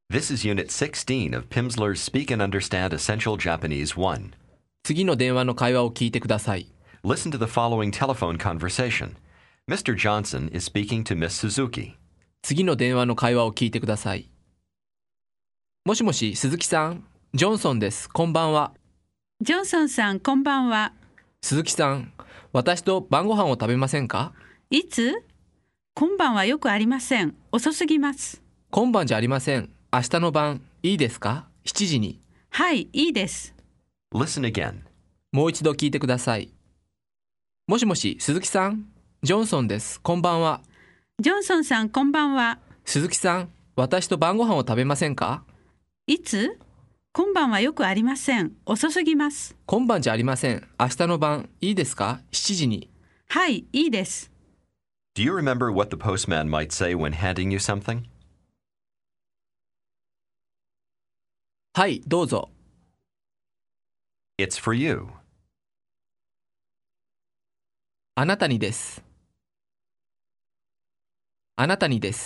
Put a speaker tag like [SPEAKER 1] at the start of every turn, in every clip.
[SPEAKER 1] This is Unit 16 of Pimsleur's Speak and Understand Essential Japanese 1.
[SPEAKER 2] 次の電話の会話を聞いてください。
[SPEAKER 1] Listen to the following telephone conversation. Mr. Johnson is speaking to Miss Suzuki.
[SPEAKER 2] 次の電話の会話を聞いてください。もしもし、鈴木さん、ジョンソンです。こんばんは。
[SPEAKER 3] ジョンソンさん、こんばんは。
[SPEAKER 2] 鈴木さん、私と晩ご飯を食べませんか？
[SPEAKER 3] いつ？今晩はよくありません。遅すぎます。
[SPEAKER 2] 今晩じゃありません。明日の晩、いいですか？7時に。
[SPEAKER 3] はい、いいです。
[SPEAKER 1] Listen again.
[SPEAKER 2] もう一度聞いてください。もしもし、鈴木さん、ジョンソンです。こんばんは。
[SPEAKER 3] ジョンソンさん、こんばんは。
[SPEAKER 2] 鈴木さん、私と晩ご飯を食べませんか？
[SPEAKER 3] いつ？今晩はよくありません。遅すぎます。
[SPEAKER 2] 今晩じゃありません。明日の晩、いいですか？7時に。
[SPEAKER 3] はい、いいです。
[SPEAKER 1] Do you remember what the postman might say when handing you something?
[SPEAKER 2] はい、どうぞ。
[SPEAKER 1] It's for you.
[SPEAKER 2] あなたにです。あなたにです。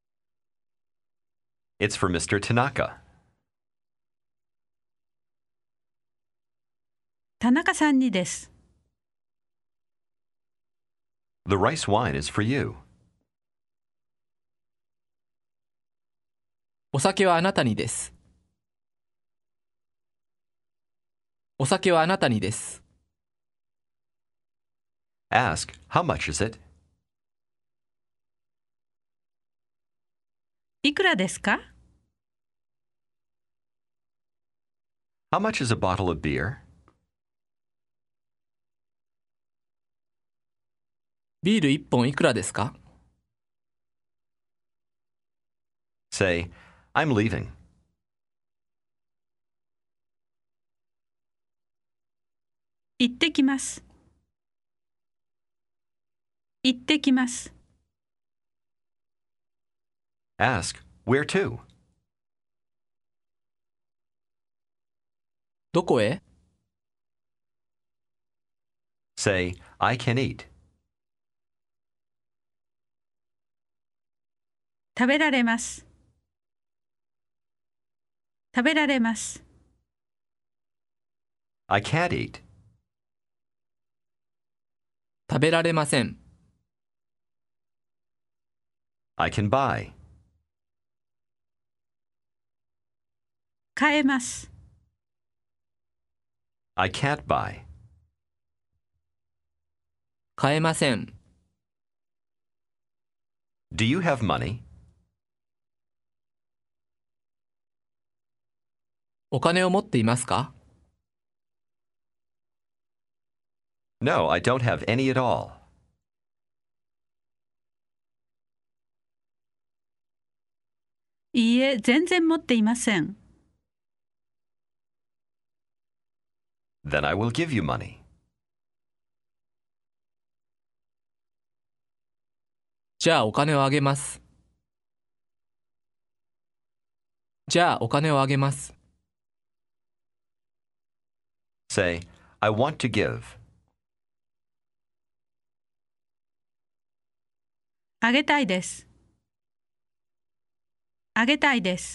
[SPEAKER 1] It's for Mr. Tanaka.
[SPEAKER 3] 田中さんにです。
[SPEAKER 1] The rice wine is for you.
[SPEAKER 2] お酒はあなたにです。お酒はあなたにです。
[SPEAKER 1] Ask, how much is it?
[SPEAKER 3] いくらですか？
[SPEAKER 1] How much is a bottle of beer?
[SPEAKER 2] ビール1本いくらですか？
[SPEAKER 1] Say, I'm leaving.
[SPEAKER 3] 行ってきます。行ってきます。
[SPEAKER 1] Ask, where to?
[SPEAKER 2] どこへ？
[SPEAKER 1] Say, I can eat.
[SPEAKER 3] 食べられます。食べられます。
[SPEAKER 1] I can't eat.
[SPEAKER 2] 食べられません。
[SPEAKER 1] I can buy.
[SPEAKER 3] 買えます。
[SPEAKER 1] I can't buy.
[SPEAKER 2] 買えません。
[SPEAKER 1] Do you have money?
[SPEAKER 2] お金を持っていますか？
[SPEAKER 1] No, I don't have any at all.
[SPEAKER 3] いいえ、全然持っていません。
[SPEAKER 1] Then I will give you money.
[SPEAKER 2] じゃあお金をあげます。じゃあお金をあげます。
[SPEAKER 1] Say, I want to give.
[SPEAKER 3] あげたいです。あげたいです。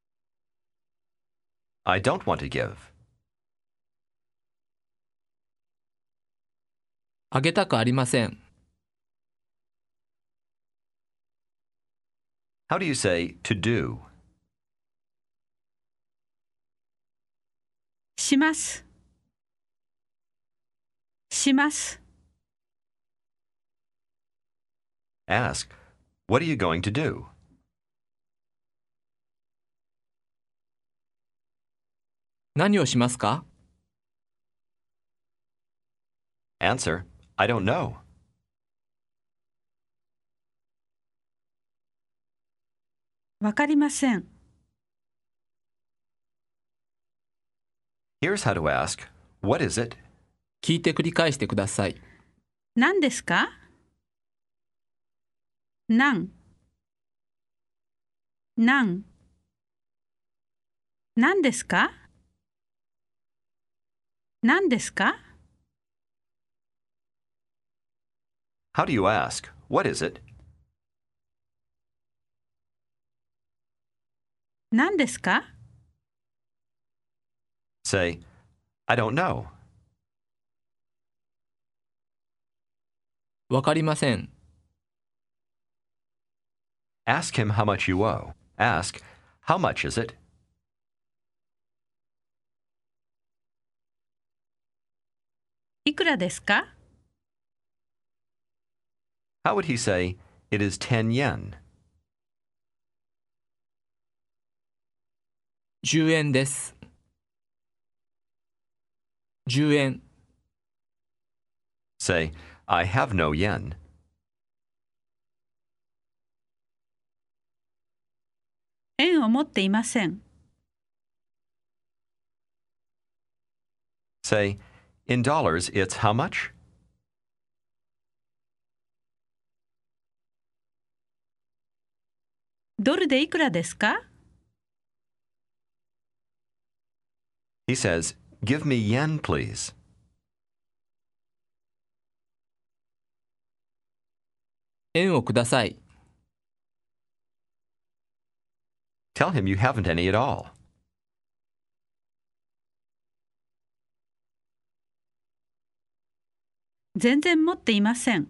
[SPEAKER 1] I don't want to give.
[SPEAKER 2] あげたくありません。
[SPEAKER 1] How do you say to do?
[SPEAKER 3] します。します。
[SPEAKER 1] Ask, what are you going to do?
[SPEAKER 2] 何をしますか？
[SPEAKER 1] Answer, I don't know.
[SPEAKER 3] わかりません。
[SPEAKER 1] Here's how to ask, what is it?
[SPEAKER 2] 聞いて繰り返してください。
[SPEAKER 3] 何ですか？何？何？何ですか？何ですか？
[SPEAKER 1] How do you ask, what is it?
[SPEAKER 3] 何ですか？
[SPEAKER 1] Say, I don't know.
[SPEAKER 2] わかりません。
[SPEAKER 1] Ask him how much you owe. Ask, how much is it?
[SPEAKER 3] いくらですか？
[SPEAKER 1] How would he say, it is 10 yen?
[SPEAKER 2] 10円です。10円。
[SPEAKER 1] Say, I have no yen.
[SPEAKER 3] 円を持っていません。
[SPEAKER 1] Say, in dollars, it's how much?
[SPEAKER 3] ドルでいくらですか？
[SPEAKER 1] He says, give me yen, please.
[SPEAKER 2] 円をください。
[SPEAKER 1] Tell him you haven't any at all.
[SPEAKER 3] 全然持っていません。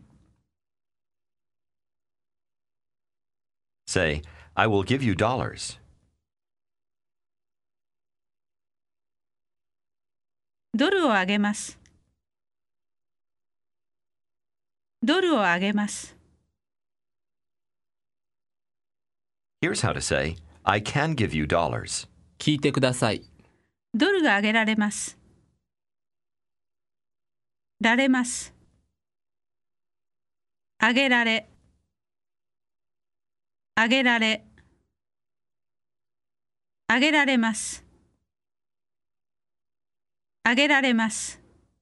[SPEAKER 1] Say, I will give you dollars.
[SPEAKER 3] ドルをあげます。ドルをあげます。
[SPEAKER 1] Here's how to say, I can give you dollars.
[SPEAKER 2] 聞いてください。
[SPEAKER 3] ドルがあげられます。られます。あげられ。あげられ。あげられます。あげられます。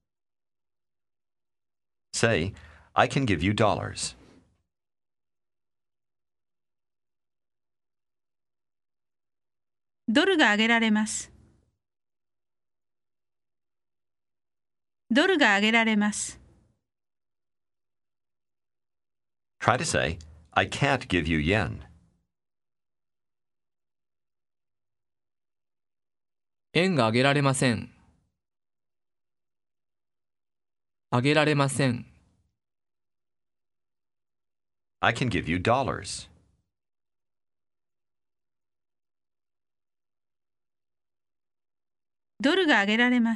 [SPEAKER 1] Say, I can give you dollars.
[SPEAKER 3] ドルがあげられます。ドルがあげられます。
[SPEAKER 1] Try to say, I can't give you yen.
[SPEAKER 2] 円があげられません。あげられません。
[SPEAKER 1] I can give you dollars.
[SPEAKER 3] ドルがあげられます。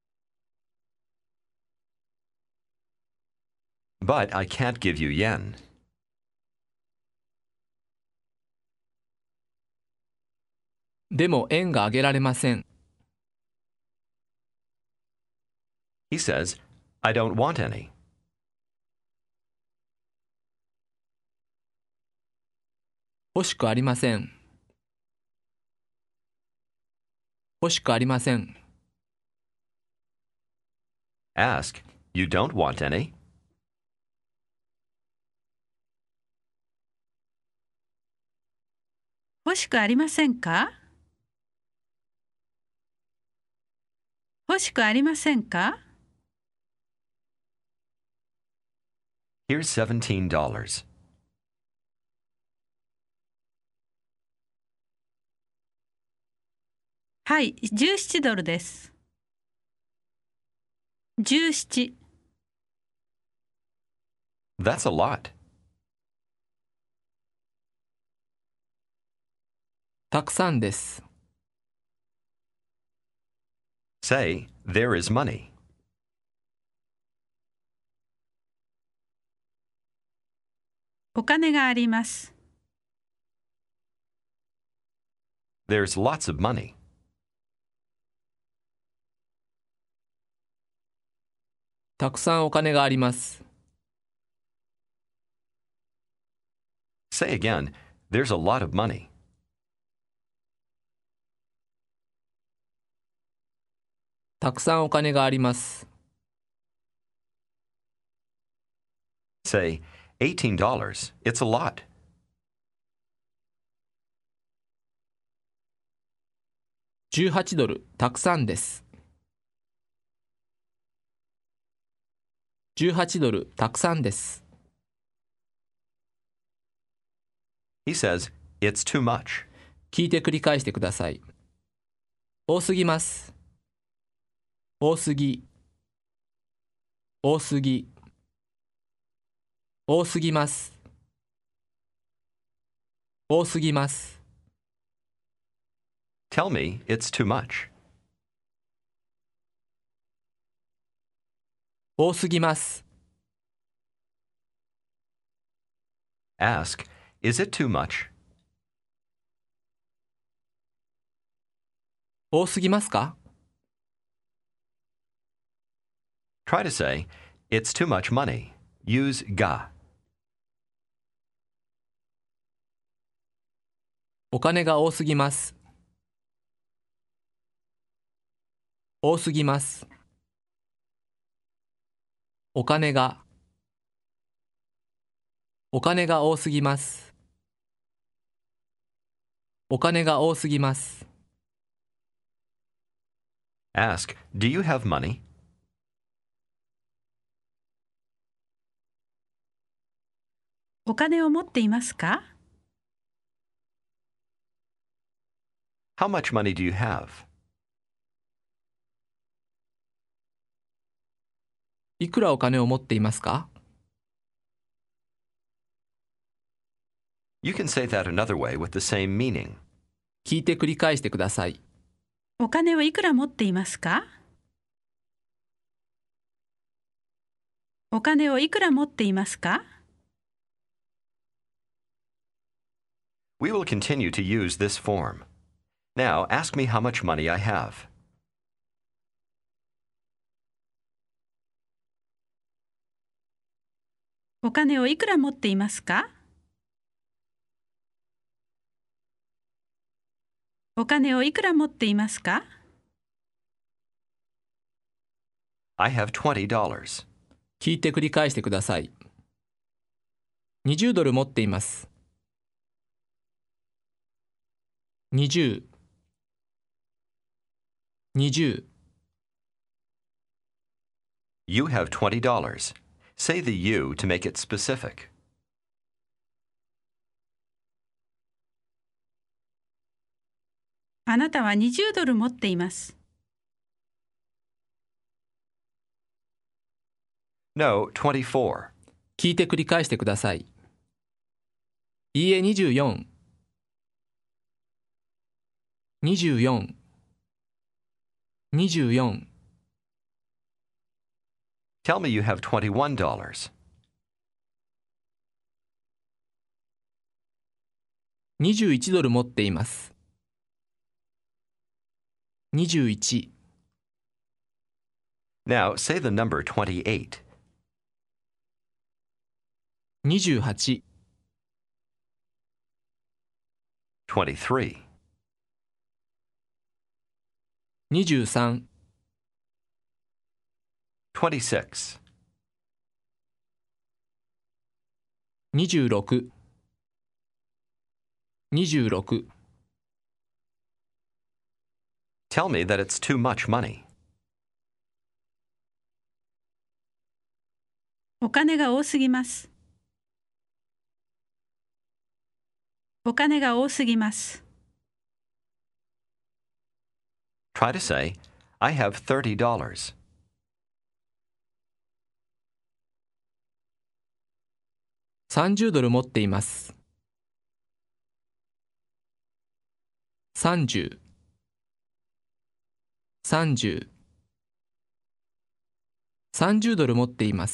[SPEAKER 1] But I can't give you yen.
[SPEAKER 2] でも円があげられません。
[SPEAKER 1] He says, I don't want any.
[SPEAKER 2] 欲しくありません。欲しくありません。
[SPEAKER 1] Ask, you don't want any?
[SPEAKER 3] 欲しくありませんか？欲しくありませんか？
[SPEAKER 1] Here's $17.
[SPEAKER 3] はい、17ドルです。17。
[SPEAKER 1] That's a lot.
[SPEAKER 2] たくさんです。
[SPEAKER 1] Say, there is money.
[SPEAKER 3] お金があります。
[SPEAKER 1] There's lots of money.
[SPEAKER 2] たくさんお金があります。
[SPEAKER 1] Say again, there's a lot of money.
[SPEAKER 2] たくさんお金があります。
[SPEAKER 1] Say, $18. It's a lot.
[SPEAKER 2] 18ドル、たくさんです。18ドル、たくさんです。
[SPEAKER 1] He says, it's too much.
[SPEAKER 2] 聞いて繰り返してください。多すぎます。多すぎ。多すぎ。多すぎます。多すぎます。
[SPEAKER 1] Tell me it's too much.
[SPEAKER 2] 多すぎます。
[SPEAKER 1] Ask, is it too much?
[SPEAKER 2] 多すぎますか？
[SPEAKER 1] Try to say, it's too much money. Use ga.
[SPEAKER 2] お金が多すぎます。多すぎます。お金が。お金が多すぎます。お金が多すぎます。
[SPEAKER 1] Ask, do you have money?
[SPEAKER 3] お金を持っていますか？
[SPEAKER 1] How much money do you have?
[SPEAKER 2] いくらお金を持っていますか？
[SPEAKER 1] You can say that another way with the same meaning.
[SPEAKER 2] 聞いて繰り返してください。
[SPEAKER 3] お金をいくら持っていますか？お金をいくら持っていますか？
[SPEAKER 1] We will continue to use this form. Now, ask me how much money I have.
[SPEAKER 3] お金をいくら持っていますか？お金をいくら持っていますか？
[SPEAKER 1] I have $20.
[SPEAKER 2] 聞いて繰り返してください。20ドル持っています。20、20、
[SPEAKER 1] You have $20. Say the you to make it specific.
[SPEAKER 3] あなたは20ドル持っています。
[SPEAKER 1] No, 24.
[SPEAKER 2] 聞いて繰り返してください。いいえ、24、24、24。
[SPEAKER 1] Tell me you have $21.
[SPEAKER 2] 21ドル持っています。21、
[SPEAKER 1] Now, say the number 28.
[SPEAKER 2] 28、
[SPEAKER 1] 23.
[SPEAKER 2] 23、
[SPEAKER 1] 26.
[SPEAKER 2] 26、26。
[SPEAKER 1] Tell me that it's too much money.
[SPEAKER 3] お金が多すぎます。お金が多すぎます。
[SPEAKER 1] Try to say, I have $30.
[SPEAKER 2] 30ドル持っています。30、30、30ドル持っています。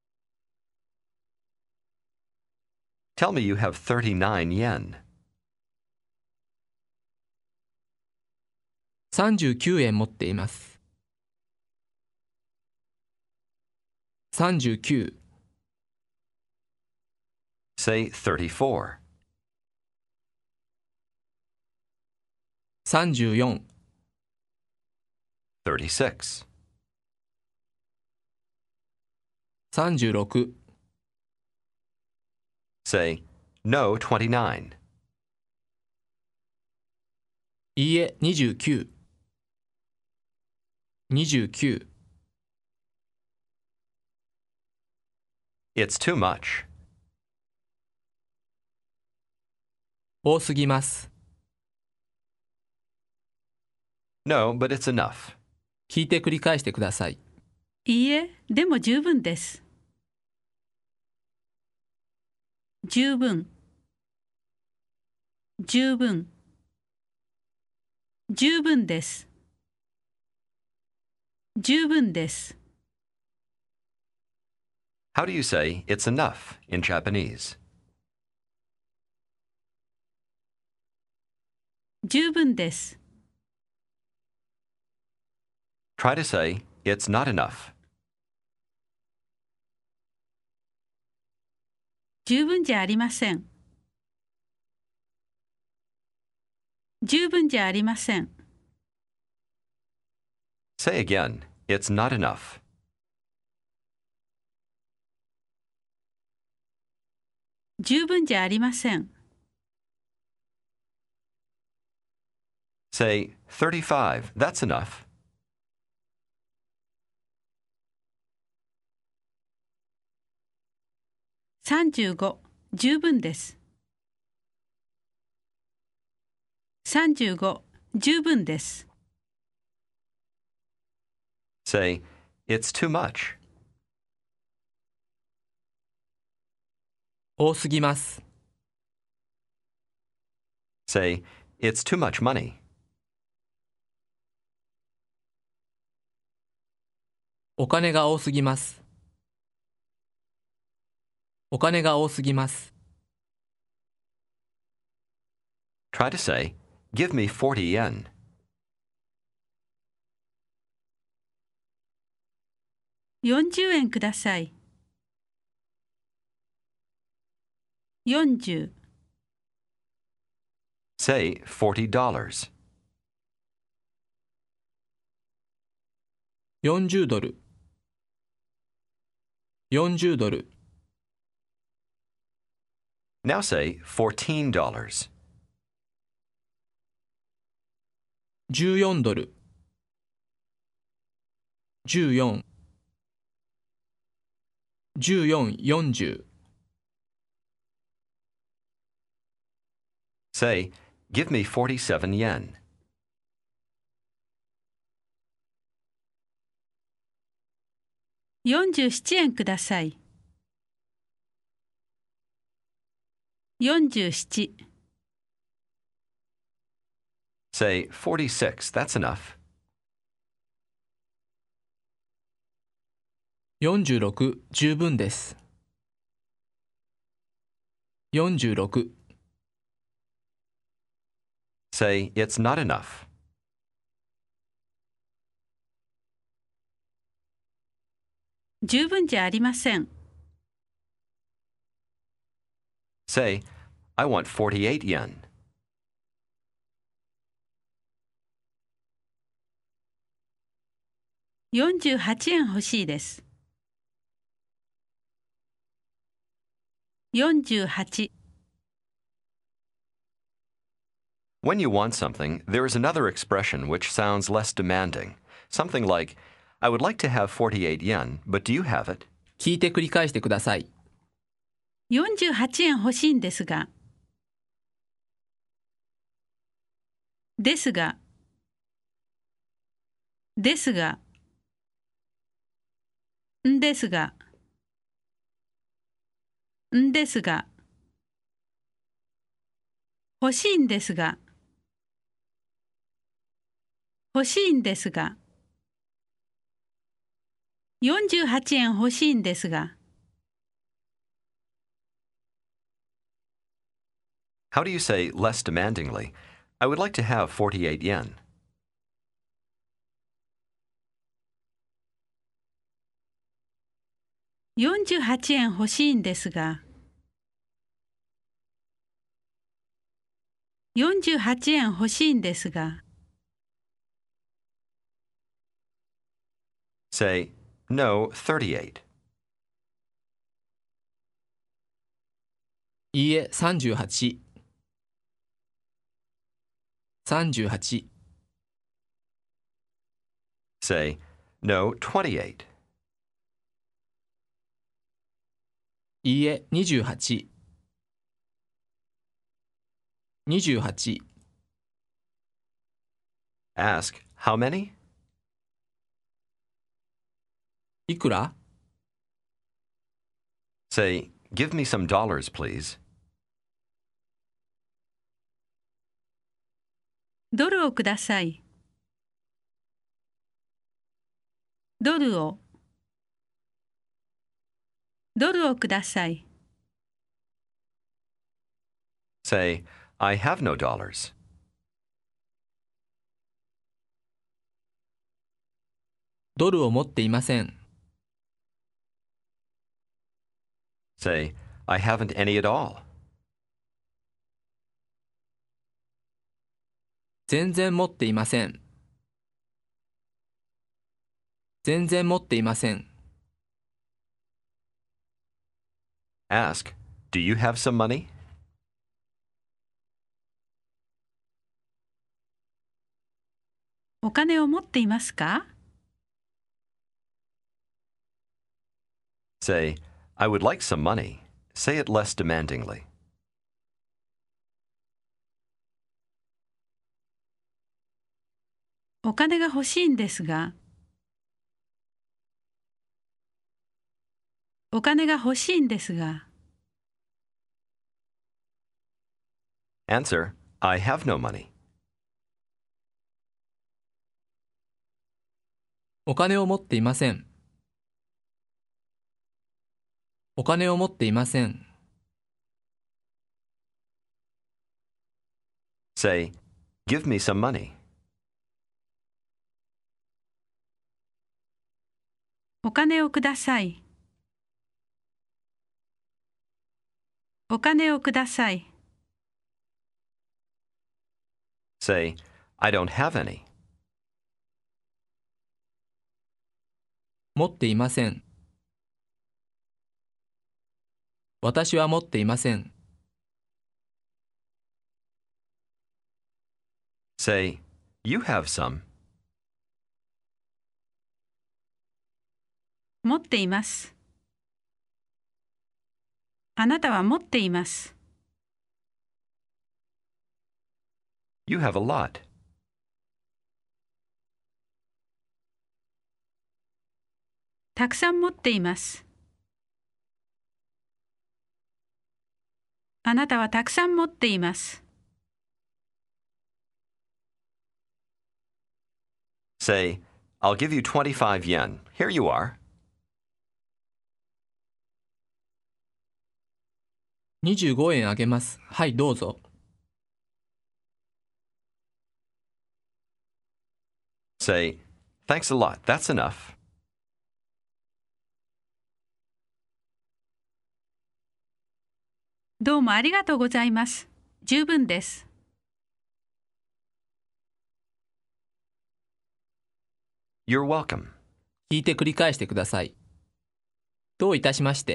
[SPEAKER 1] Tell me you have 39 yen.
[SPEAKER 2] 39円持っています。39、
[SPEAKER 1] Say 34.
[SPEAKER 2] 34、
[SPEAKER 1] 36.
[SPEAKER 2] 36。
[SPEAKER 1] Say, no, 29.
[SPEAKER 2] いいえ、29、29。
[SPEAKER 1] It's too much.
[SPEAKER 2] 多すぎます。
[SPEAKER 1] No, but it's enough.
[SPEAKER 2] 聞いて繰り返してください。
[SPEAKER 3] いいえ、でも十分です。十分、十分、十分です。十分です。
[SPEAKER 1] How do you say it's enough in Japanese?
[SPEAKER 3] 十分です。
[SPEAKER 1] Try to say it's not enough.
[SPEAKER 3] 十分じゃありません。十分じゃありません。
[SPEAKER 1] Say again, it's not enough.
[SPEAKER 3] 十分じゃありません。
[SPEAKER 1] Say 35, that's enough.
[SPEAKER 3] 35、十分です。35、十分です。
[SPEAKER 1] Say, it's too much.
[SPEAKER 2] 多すぎます。
[SPEAKER 1] Say, it's too much money.
[SPEAKER 2] お金が多すぎます。お金が多すぎます。
[SPEAKER 1] Try to say, give me 40 yen.
[SPEAKER 3] 40円ください。40、
[SPEAKER 1] Say $40.
[SPEAKER 2] 40ドル。40ドル。
[SPEAKER 1] Now say $14.
[SPEAKER 2] 14ドル。14。14、40。
[SPEAKER 1] Say, give me 47 yen.
[SPEAKER 3] 47円ください。47、
[SPEAKER 1] Say 46, that's enough.
[SPEAKER 2] 46、十分です。46、
[SPEAKER 1] Say, it's not enough.
[SPEAKER 3] 十分じゃありません。
[SPEAKER 1] Say, I want 48 yen.
[SPEAKER 3] 48円欲しいです。48、
[SPEAKER 1] When you want something, there is another expression which sounds less demanding. Something like, I would like to have 48 yen, but do you have it?
[SPEAKER 2] 聞いて繰り返してください。
[SPEAKER 3] 48円欲しいんですが。ですが。ですが。んですが。んですが。欲しいんですが。欲しいんですが。48円欲しいんですが。
[SPEAKER 1] How do you say less demandingly, I would like to have 48 yen?
[SPEAKER 3] 48円欲しいんですが。48円欲しいんですが。
[SPEAKER 1] Say, no, 38.
[SPEAKER 2] いいえ、38。38。
[SPEAKER 1] Say, no, 28.
[SPEAKER 2] いいえ、28。28。
[SPEAKER 1] Ask, how many?
[SPEAKER 2] いくら？
[SPEAKER 1] Say, give me some dollars, please.
[SPEAKER 3] ドルをください。ドルをください。
[SPEAKER 1] Say, I have no dollars.
[SPEAKER 2] ドルを持っていません。
[SPEAKER 1] Say, I haven't any at all.
[SPEAKER 2] 全然持っていません。全然持っていません。
[SPEAKER 1] Ask, do you have some money?
[SPEAKER 3] お金を持っていますか？
[SPEAKER 1] Say, I would like some money. Say it less demandingly.
[SPEAKER 3] お金が欲しいんですが。お金が欲しいんですが。
[SPEAKER 1] Answer, I have no money.
[SPEAKER 2] お金を持っていません。お金を持っていません。
[SPEAKER 1] Say, give me some money.
[SPEAKER 3] お金をください。お金をください。
[SPEAKER 1] Say, I don't have any.
[SPEAKER 2] 持っていません。私は持っていません。
[SPEAKER 1] Say, you have some.
[SPEAKER 3] 持っています。あなたは持っています。
[SPEAKER 1] You have a lot.
[SPEAKER 3] たくさん持っています。あなたはたくさん持っています。
[SPEAKER 1] Say, I'll give you 25 yen. Here you are.
[SPEAKER 2] 25円あげます。はい、どうぞ。
[SPEAKER 1] Say, thanks a lot. That's enough.
[SPEAKER 3] どうもありがとうございます。十分です。
[SPEAKER 1] You're welcome.
[SPEAKER 2] 聞いて繰り返してください。どういたしまして。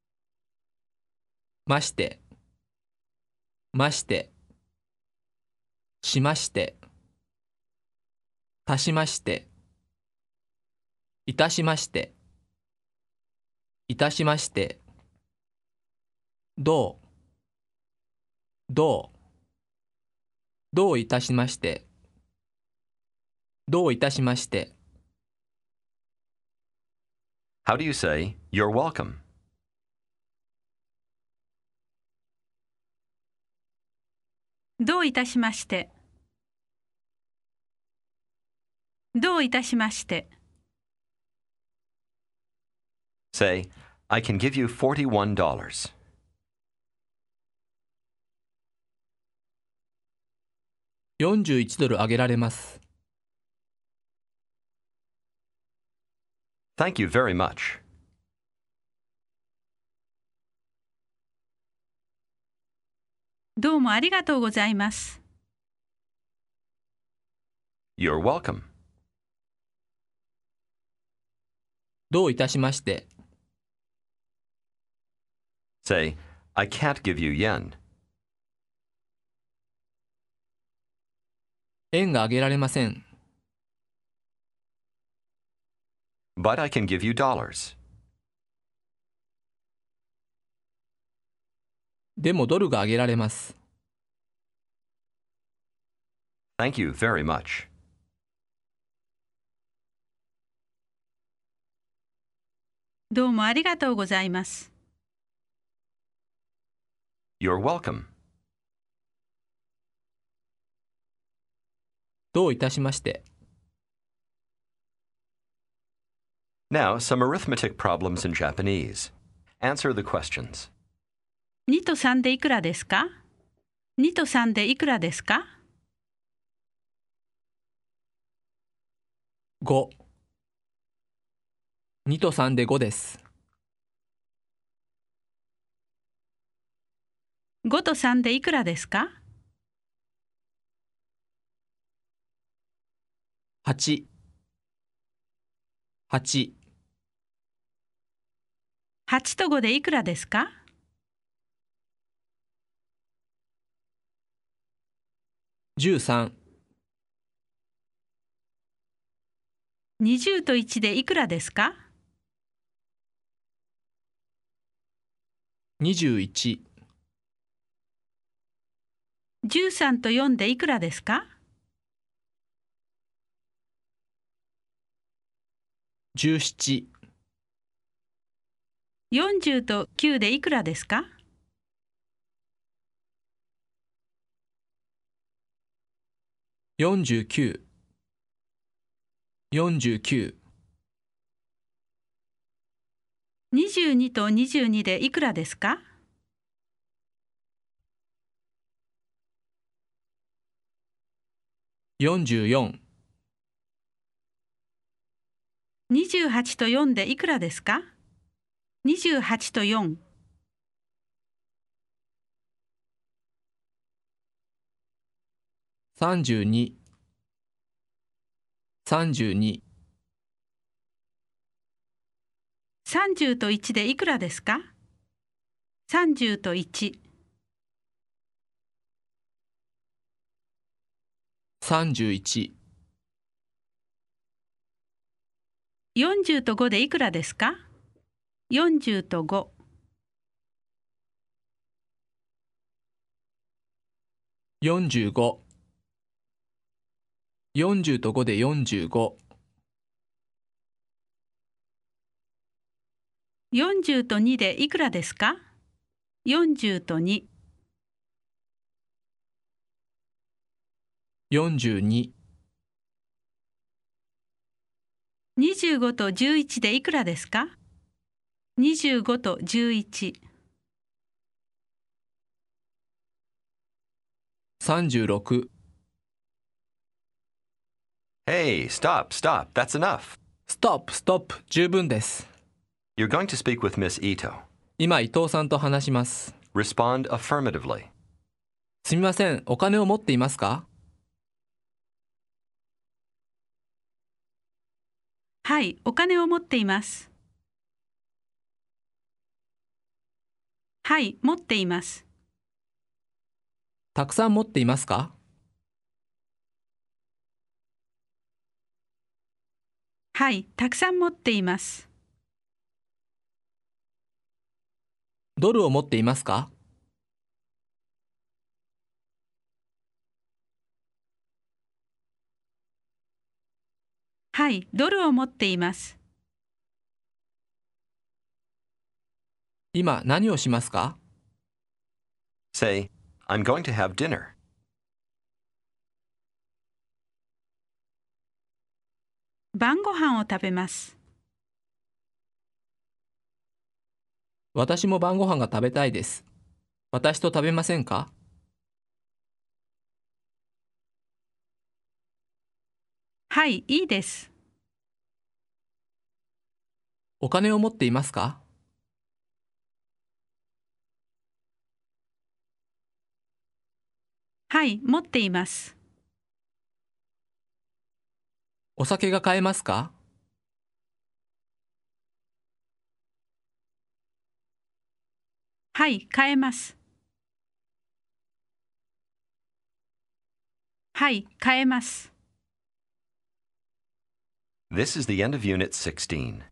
[SPEAKER 2] まして。まして。しまして。足しまして。いたしまして。いたしまして。どう。どう。どういたしまして。どういたしまして。
[SPEAKER 1] How do you say, you're welcome?
[SPEAKER 3] どういたしまして。どういたしまして。
[SPEAKER 1] Say, I can give you $41.
[SPEAKER 2] 41ドルあげられます。
[SPEAKER 1] Thank you very much.
[SPEAKER 3] どうもありがとうございます。
[SPEAKER 1] You're welcome.
[SPEAKER 2] どういたしまして。
[SPEAKER 1] Say, I can't give you yen.
[SPEAKER 2] 円があげられません。
[SPEAKER 1] But I can give you dollars.
[SPEAKER 2] でもドルがあげられます。
[SPEAKER 1] Thank you very much.
[SPEAKER 3] どうもありがとうございます。
[SPEAKER 1] You're welcome.
[SPEAKER 2] どういたしまして。
[SPEAKER 1] Now, some arithmetic problems in Japanese. Answer the questions.
[SPEAKER 3] 2と3でいくらですか？ 2 と3でいくらですか？
[SPEAKER 2] 5。2と3で5です。
[SPEAKER 3] 5と3でいくらですか？
[SPEAKER 2] 8。8。
[SPEAKER 3] 8と5でいくらですか？
[SPEAKER 2] 13。
[SPEAKER 3] 20と1でいくらですか？
[SPEAKER 2] 21。
[SPEAKER 3] 13と4でいくらですか？
[SPEAKER 2] 17。
[SPEAKER 3] 40と9でいくらですか？
[SPEAKER 2] 49。49。
[SPEAKER 3] 22と22でいくらですか？
[SPEAKER 2] 44。
[SPEAKER 3] 28と4でいくらですか？ 28と4。
[SPEAKER 2] 32。32。
[SPEAKER 3] 30と1でいくらですか？ 30と1。
[SPEAKER 2] 31。
[SPEAKER 3] 40と5でいくらですか？ 40と5。
[SPEAKER 2] 45。40と5で45。
[SPEAKER 3] 40と2でいくらですか？ 40と2。
[SPEAKER 2] 42。
[SPEAKER 3] 25と11でいくらですか？ 25と11。
[SPEAKER 2] 36。
[SPEAKER 1] Hey, stop, stop. That's enough.
[SPEAKER 2] ストップ、ストップ、十分です。
[SPEAKER 1] You're going to speak with Miss Ito.
[SPEAKER 2] 今、伊藤さんと話します。
[SPEAKER 1] Respond affirmatively.
[SPEAKER 2] すみません、お金を持っていますか？
[SPEAKER 3] はい、お金を持っています。はい、持っています。
[SPEAKER 2] たくさん持っていますか？
[SPEAKER 3] はい、たくさん持っています。
[SPEAKER 2] ドルを持っていますか？
[SPEAKER 3] はい、ドルを持っています。
[SPEAKER 2] 今、何をしますか？
[SPEAKER 1] Say, I'm going to have dinner.
[SPEAKER 3] 晩ご飯を食べます。
[SPEAKER 2] 私も晩ご飯が食べたいです。私と食べませんか？
[SPEAKER 3] はい、いいです。
[SPEAKER 2] お金を持っていますか？
[SPEAKER 3] はい、持っています。
[SPEAKER 2] お酒が買えますか？
[SPEAKER 3] はい、買えます。はい、買えます。
[SPEAKER 1] This is the end of Unit 16.